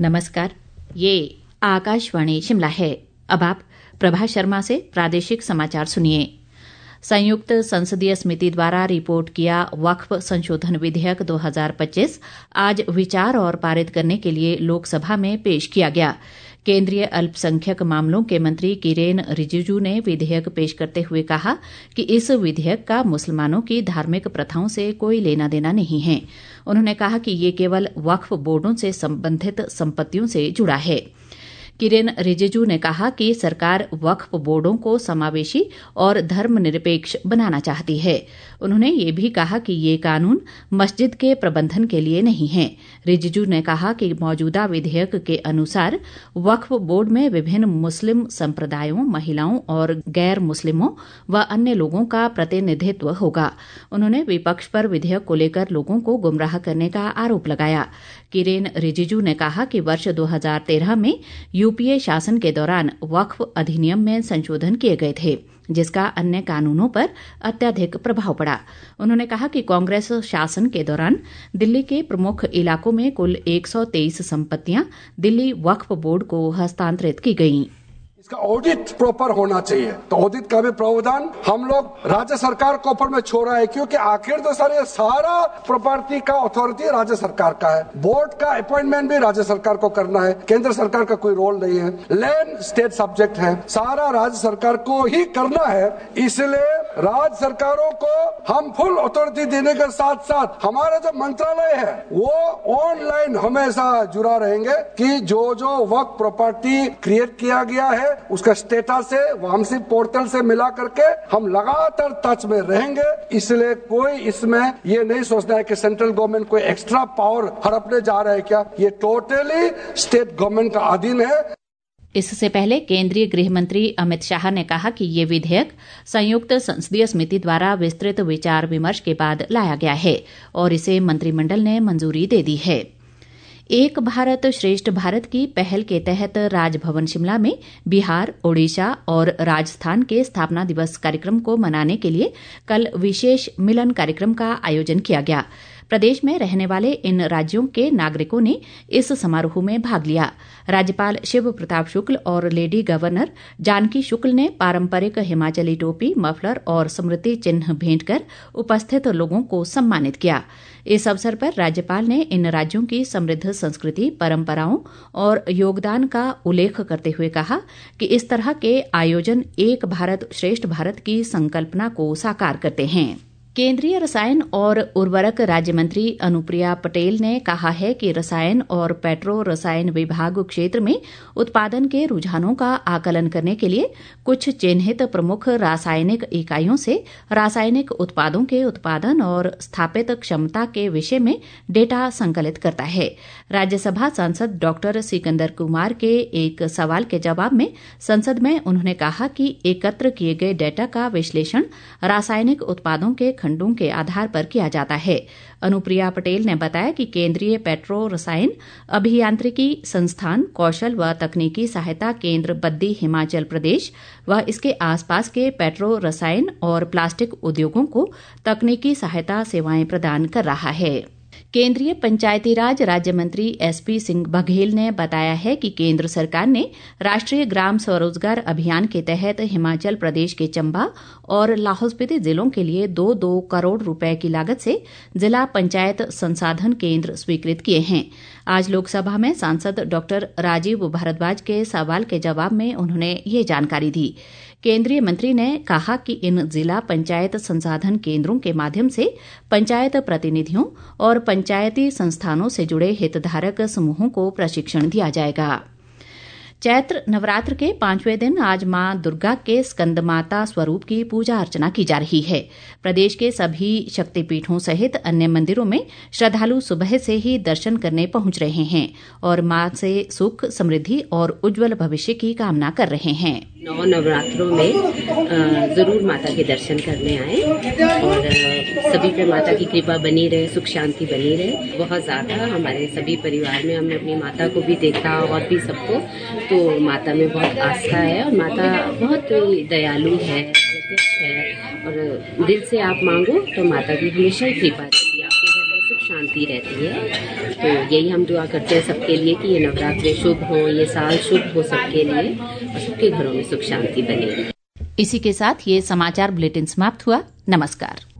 नमस्कार, ये आकाशवाणी शिमला है। अब आप प्रभा शर्मा से प्रादेशिक समाचार सुनिए। संयुक्त संसदीय समिति द्वारा रिपोर्ट किया वक्फ संशोधन विधेयक 2025 आज विचार और पारित करने के लिए लोकसभा में पेश किया गया। केंद्रीय अल्पसंख्यक मामलों के मंत्री किरेन रिजिजू ने विधेयक पेश करते हुए कहा कि इस विधेयक का मुसलमानों की धार्मिक प्रथाओं से कोई लेना देना नहीं है। उन्होंने कहा कि ये केवल वक्फ बोर्डों से संबंधित संपत्तियों से जुड़ा है। किरेन रिजिजू ने कहा कि सरकार वक्फ बोर्डों को समावेशी और धर्मनिरपेक्ष बनाना चाहती है। उन्होंने ये भी कहा कि ये कानून मस्जिद के प्रबंधन के लिए नहीं है। रिजिजू ने कहा कि मौजूदा विधेयक के अनुसार वक्फ बोर्ड में विभिन्न मुस्लिम संप्रदायों, महिलाओं और गैर मुस्लिमों व अन्य लोगों का प्रतिनिधित्व होगा। उन्होंने विपक्ष पर विधेयक को लेकर लोगों को गुमराह करने का आरोप लगाया। किरेन रिजिजू ने कहा कि वर्ष 2013 में यूपीए शासन के दौरान वक्फ अधिनियम में संशोधन किए गए थे, जिसका अन्य कानूनों पर अत्यधिक प्रभाव पड़ा। उन्होंने कहा कि कांग्रेस शासन के दौरान दिल्ली के प्रमुख इलाकों में कुल 123 संपत्तियां दिल्ली वक्फ बोर्ड को हस्तांतरित की गईं। इसका ऑडिट प्रॉपर होना चाहिए, तो ऑडिट का भी प्रावधान हम लोग राज्य सरकार के ऊपर में छोड़ा है, क्योंकि आखिर तो सारा प्रॉपर्टी का अथॉरिटी राज्य सरकार का है। बोर्ड का अपॉइंटमेंट भी राज्य सरकार को करना है, केंद्र सरकार का कोई रोल नहीं है। लैंड स्टेट सब्जेक्ट है, सारा राज्य सरकार को ही करना है। इसलिए राज्य सरकारों को हम फुल अथॉरिटी देने के साथ साथ हमारा जो मंत्रालय है वो ऑनलाइन हमेशा जुड़ा रहेंगे कि जो वक्फ प्रॉपर्टी क्रिएट किया गया है उसका स्टेटस से वामसी पोर्टल से मिला करके हम लगातार टच में रहेंगे। इसलिए कोई इसमें ये नहीं सोचना है कि सेंट्रल गवर्नमेंट कोई एक्स्ट्रा पावर हड़पने जा रहा है क्या। ये टोटली स्टेट गवर्नमेंट का अधीन है। इससे पहले केंद्रीय गृह मंत्री अमित शाह ने कहा कि ये विधेयक संयुक्त संसदीय समिति द्वारा विस्तृत विचार विमर्श के बाद लाया गया है और इसे मंत्रिमंडल ने मंजूरी दे दी है। एक भारत श्रेष्ठ भारत की पहल के तहत राजभवन शिमला में बिहार, ओडिशा और राजस्थान के स्थापना दिवस कार्यक्रम को मनाने के लिए कल विशेष मिलन कार्यक्रम का आयोजन किया गया। प्रदेश में रहने वाले इन राज्यों के नागरिकों ने इस समारोह में भाग लिया। राज्यपाल शिव प्रताप शुक्ल और लेडी गवर्नर जानकी शुक्ल ने पारंपरिक हिमाचली टोपी, मफलर और स्मृति चिन्ह भेंट कर उपस्थित लोगों को सम्मानित किया। इस अवसर पर राज्यपाल ने इन राज्यों की समृद्ध संस्कृति, परंपराओं और योगदान का उल्लेख करते हुए कहा कि इस तरह के आयोजन एक भारत श्रेष्ठ भारत की संकल्पना को साकार करते हैं। केंद्रीय रसायन और उर्वरक राज्य मंत्री अनुप्रिया पटेल ने कहा है कि रसायन और पेट्रो रसायन विभाग क्षेत्र में उत्पादन के रुझानों का आकलन करने के लिए कुछ चिन्हित प्रमुख रासायनिक इकाइयों से रासायनिक उत्पादों के उत्पादन और स्थापित क्षमता के विषय में डेटा संकलित करता है। राज्यसभा सांसद डॉक्टर सिकंदर कुमार के एक सवाल के जवाब में संसद में उन्होंने कहा कि एकत्र किए गए डेटा का विश्लेषण रासायनिक उत्पादों के खंडों के आधार पर किया जाता है। अनुप्रिया पटेल ने बताया कि केंद्रीय पेट्रो रसायन अभियांत्रिकी संस्थान, कौशल व तकनीकी सहायता केंद्र बद्दी हिमाचल प्रदेश व इसके आसपास के पेट्रो रसायन और प्लास्टिक उद्योगों को तकनीकी सहायता सेवाएं प्रदान कर रहा है। केंद्रीय पंचायतीराज राज्य मंत्री एसपी सिंह बघेल ने बताया है कि केंद्र सरकार ने राष्ट्रीय ग्राम स्वरोजगार अभियान के तहत हिमाचल प्रदेश के चंबा और लाहौल स्पीति जिलों के लिए 2-2 करोड़ रुपए की लागत से जिला पंचायत संसाधन केंद्र स्वीकृत किए हैं। आज लोकसभा में सांसद डॉक्टर राजीव भारद्वाज के सवाल के जवाब में उन्होंने ये जानकारी दी। केंद्रीय मंत्री ने कहा कि इन जिला पंचायत संसाधन केंद्रों के माध्यम से पंचायत प्रतिनिधियों और पंचायती संस्थानों से जुड़े हितधारक समूहों को प्रशिक्षण दिया जाएगा। चैत्र नवरात्र के 5वें दिन आज मां दुर्गा के स्कंदमाता स्वरूप की पूजा अर्चना की जा रही है। प्रदेश के सभी शक्तिपीठों सहित अन्य मंदिरों में श्रद्धालु सुबह से ही दर्शन करने पहुंच रहे हैं और मां से सुख, समृद्धि और उज्जवल भविष्य की कामना कर रहे हैं। 9 नवरात्रों में जरूर माता के दर्शन करने आए और सभी पे माता की कृपा बनी रहे, सुख शांति बनी रहे। बहुत ज्यादा हमारे सभी परिवार में हमने अपनी माता को भी देखा और भी सबको, तो माता में बहुत आस्था है और माता बहुत दयालु है, प्रत्यक्ष है और दिल से आप मांगो तो माता की हमेशा ही कृपा रहती है। आपके घर में सुख शांति रहती है। तो यही हम दुआ करते हैं सबके लिए कि ये नवरात्रे शुभ हो, ये साल शुभ हो सबके लिए और सबके घरों में सुख शांति बने। इसी के साथ ये समाचार बुलेटिन समाप्त हुआ। नमस्कार।